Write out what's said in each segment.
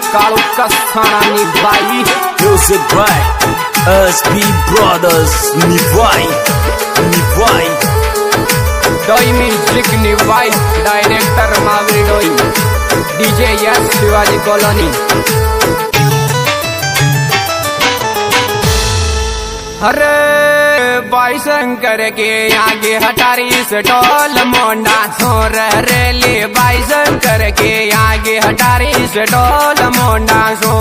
काळू कसाना निभाई Music by SB Brothers निभाई डोई म्यूजिक निभाई डायरेक्टर मावरी डोई डीजे यस शिवाजी कॉलोनी। अरे भाई शंकर के आगे हटारी से टोल मोंडा सोर रेली भाई शंकर के आगे हटारी से टोल मोंडा सो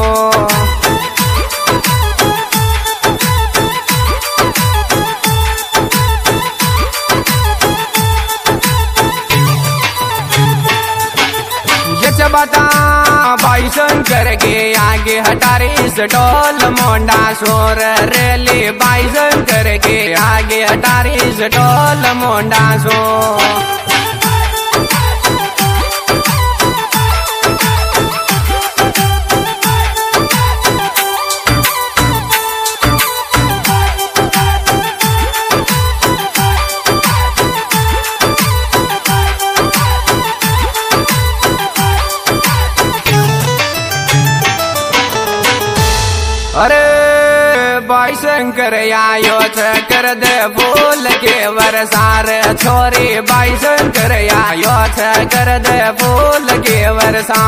बता भाई शंकर के आगे हटारी से टोल मोंडा सोर रेली भाई शंकर के आगे हटारी से टोल मोंडा सो अरे भाई शंकर आयो कर दे फूल के वरसार छोरी भाई शंकर आयो कर दे फूल के वरसा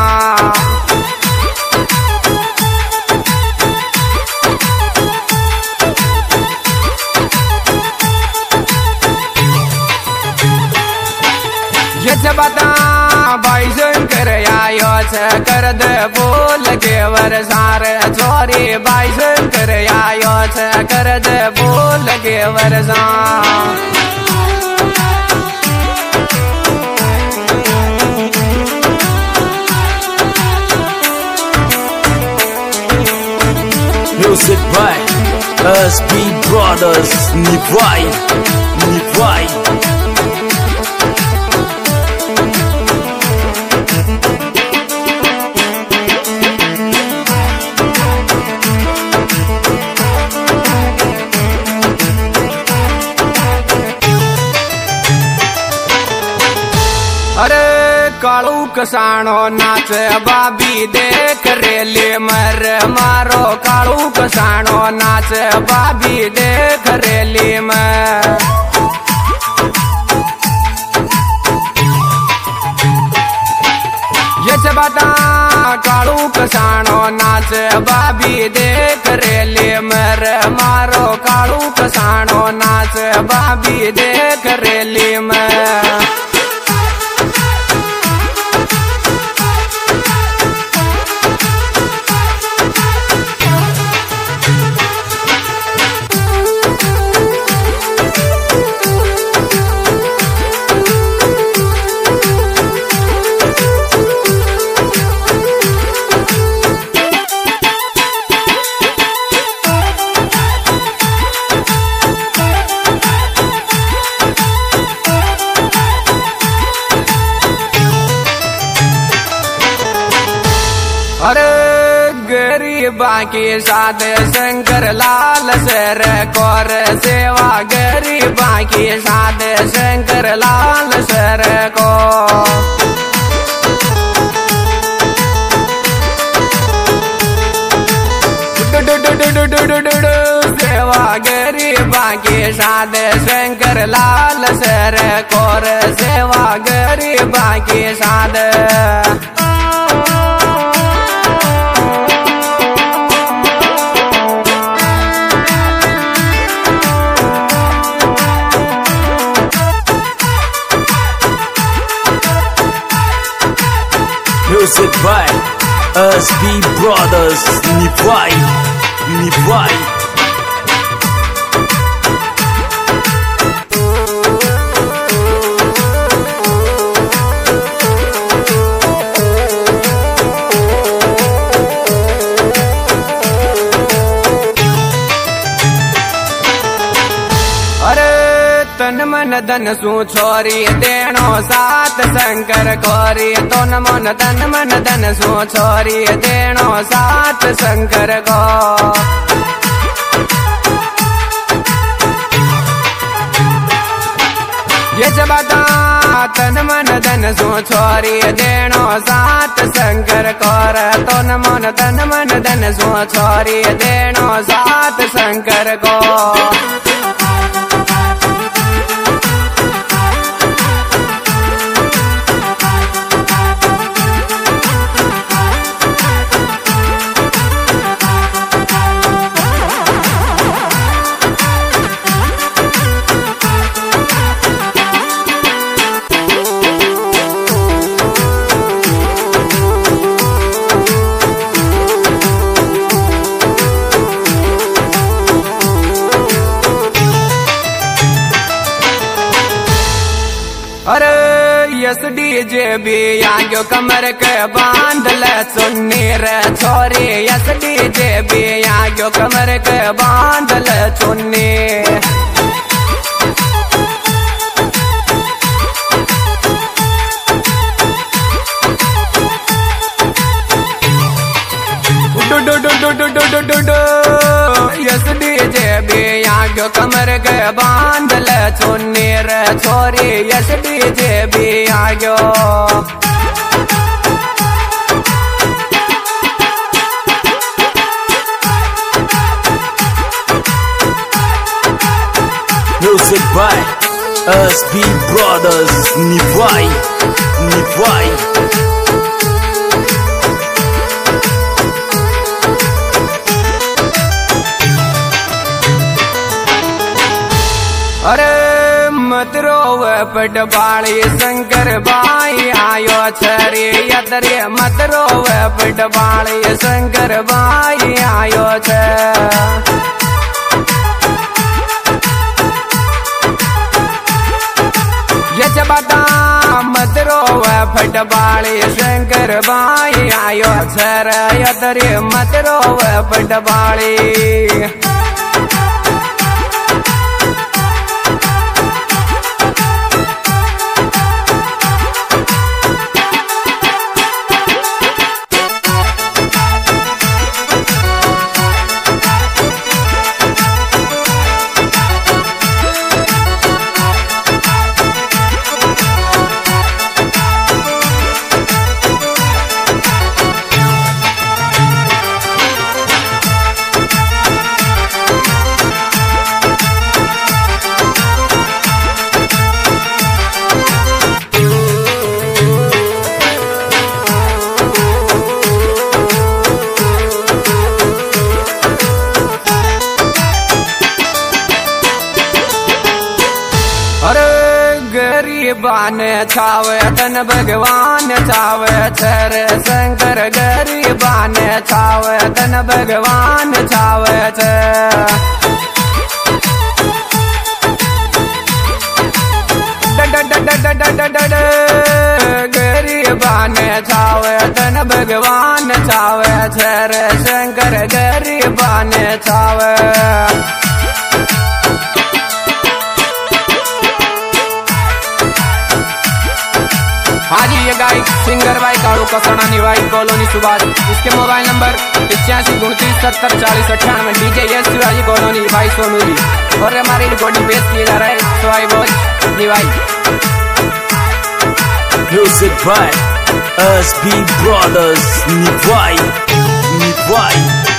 ये बता भाई शंकर आयो कर दे फूल के वरसार छोरी भाई शंकर आयो कर दे फूल के वरसा Music by SB Brothers निभाई अरे कालू कसानो नाच बाबी देख रेली मर मारो कालू कसानो नाच बाबी देख रेली मर ये बता कालू कसानो नाच बाबी देख रेली मर मारो कालू कसानो नाच बाबी देख रेली मर अरे गरीबा के साथ शंकर लाल सर कौर सेवा गरीबा के साथ शंकर लाल सर को सेवा गरीबा के साथ शंकर लाल सर कौर सेवा गरीबा के साथ Music by SB Brothers निभाई तन मन धन सु छोरी देणो साथ शंकर कोरी तन मन धन सु छोरी देणो साथ शंकर को ये बता तन मन धन सो छोरी देणो साथ शंकर कर तन मन धन सो छोरी देणो साथ शंकर को अरे यस डीजे भी आगे कमर के बांध ले सुन्नी रे छोरी यस डीजे भी आगे कमर के बांध ले सुन्नी यस डीजे भी आगे कमर के बांध ले सुन्नी रे छोरी यस डीजे भी आगे Music by SB Brothers. Nivai. अरे मत रोव पटवाली शंकर भाई आयो छरे यदरे मत रोव पटवाली शंकर भाई आयो छ यच बता मत रोव पटवाली शंकर भाई आयो छर यदरे मत रोव पटवाली गरीबान छावे तन भगवान छावे छर शंकर गरीबान छावे तन भगवान छावे छ गरीबान छावे तन भगवान छावे छर शंकर गरीबान छावे हाँ जी ये गायक सिंगर भाई काड़ू कसाना निवाई कॉलोनी सुभाष इसके मोबाइल नंबर 8529704098 डीजे यस शिवाजी कॉलोनी भाई सोनू जी और हमारी रिकॉर्डिंग पेश किए जा रहा है सवाई बोझ निवाई Music by SB Brothers. Nivai.